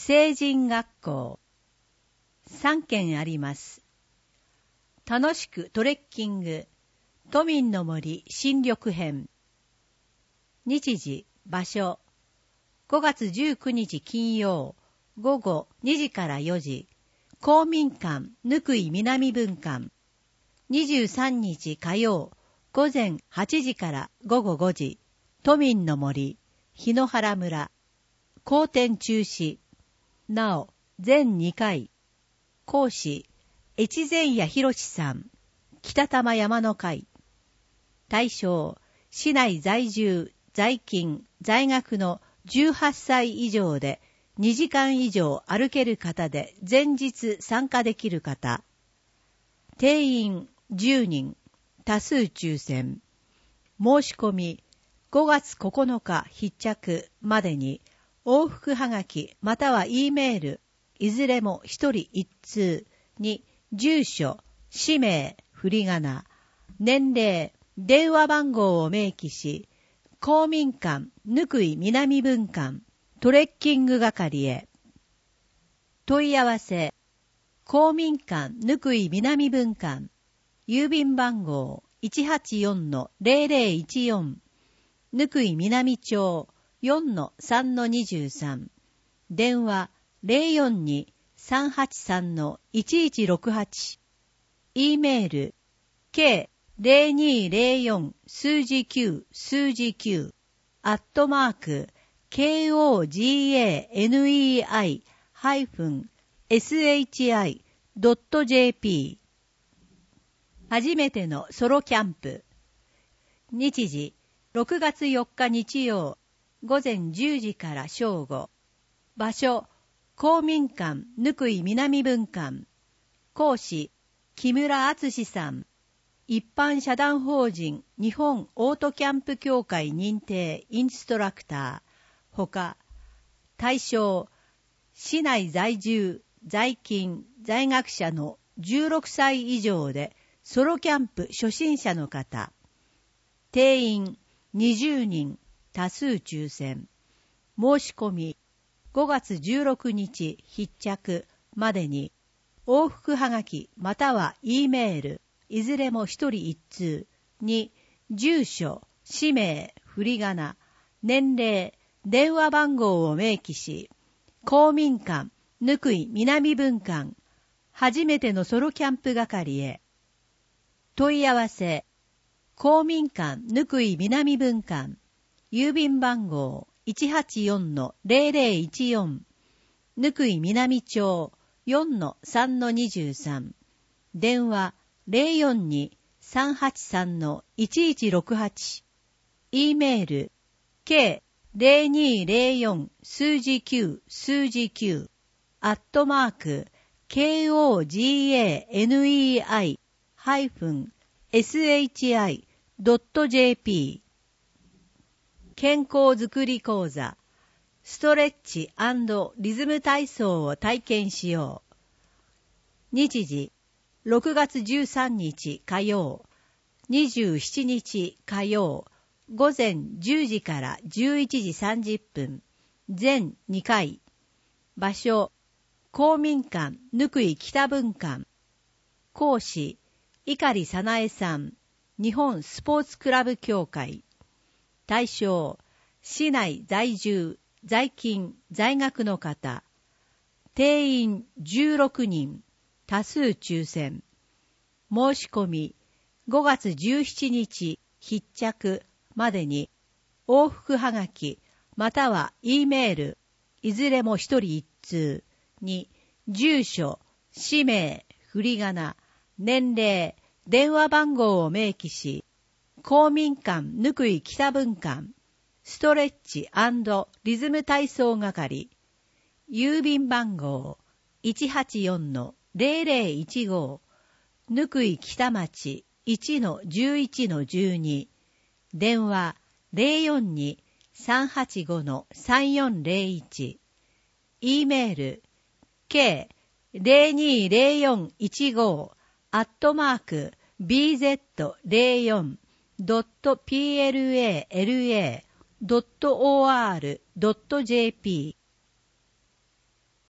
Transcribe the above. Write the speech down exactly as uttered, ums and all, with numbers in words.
成人学校。さんけんあります。楽しくトレッキング。都民の森新緑編。日時、場所。ごがつじゅうくにち金曜、午後にじからよじ。公民館ぬくい南分館。にじゅうさんにち火曜、午前はちじから午後ごじ。都民の森、檜原村。公展中止。なお、全にかい。講師、越前谷博さん。北玉山の会。対象、市内在住、在勤、在学のじゅうはっさい以上でにじかん以上歩ける方で前日参加できる方。定員じゅうにん、多数抽選。申し込みごがつここのか必着までに往復はがきまたは E メールいずれもひとりいっつうに住所、氏名、振り仮名、年齢、電話番号を明記し、公民館ぬくい南分館トレッキング係へ。問い合わせ、公民館ぬくい南分館、郵便番号 いちはちよんのぜろぜろいちよん、ぬくい南町 よんのさんのにじゅうさん、電話 ゼロよんに さんはちさんのいちいちろくはち、E メール ケーゼロにゼロよん 数字きゅう数字きゅうアットマーク ケーオージーエーエヌイーアイ ハイフン エスエイチアイ ドット ジェーピー。 初めてのソロキャンプ。日時ろくがつよっか日曜午前じゅうじから正午。場所公民館ぬくい南分館。講師木村敦さん。一般社団法人日本オートキャンプ協会認定インストラクター。ほか、対象、市内在住、在勤、在学者のじゅうろくさい以上でソロキャンプ初心者の方。定員にじゅうにん、多数抽選。申し込みごがつじゅうろくにち必着までに往復はがきまたは E メールいずれもひとりいっつうに住所、氏名、振り仮名、年齢、電話番号を明記し、公民館ぬくい南分館初めてのソロキャンプ係へ。問い合わせ、公民館ぬくい南分館郵便番号 いちはちよんのぜろぜろいちよん ぬくい南町 よんのさんのにじゅうさん、電話ゼロよんに さんはちさんのいちいちろくはち、E メール ケーゼロにゼロよん 数字きゅう数字きゅうアットマーク ケーオージーエーエヌイーアイ ハイフン エスエイチアイ ドット ジェーピー。 健康づくり講座ストレッチ&リズム体操を体験しよう。日時ろくがつじゅうさんにち火曜、にじゅうしちにち火曜、午前じゅうじからじゅういちじさんじゅっぷん、全にかい。場所、公民館ぬくい北分館。講師、碇早苗さん、日本スポーツクラブ協会。対象、市内在住、在勤、在学の方。定員じゅうろくにん。多数抽選。申し込みごがつじゅうしちにち必着までに往復はがきまたは E メールいずれもひとりいっつうに住所、氏名、振り仮名、年齢、電話番号を明記し、公民館ぬくい北分館ストレッチ&リズム体操係。郵便番号 いちはちよんのぜろぜろいちご ぬくい北町 いちのじゅういちのじゅうに、電話 ゼロよんに さんはちごのさんよんゼロいち、E メール ケーゼロにゼロよんいちご アットマーク ビーゼットゼロよん ドット ピーエルエーエルエー ドット オーアール ドット ジェーピー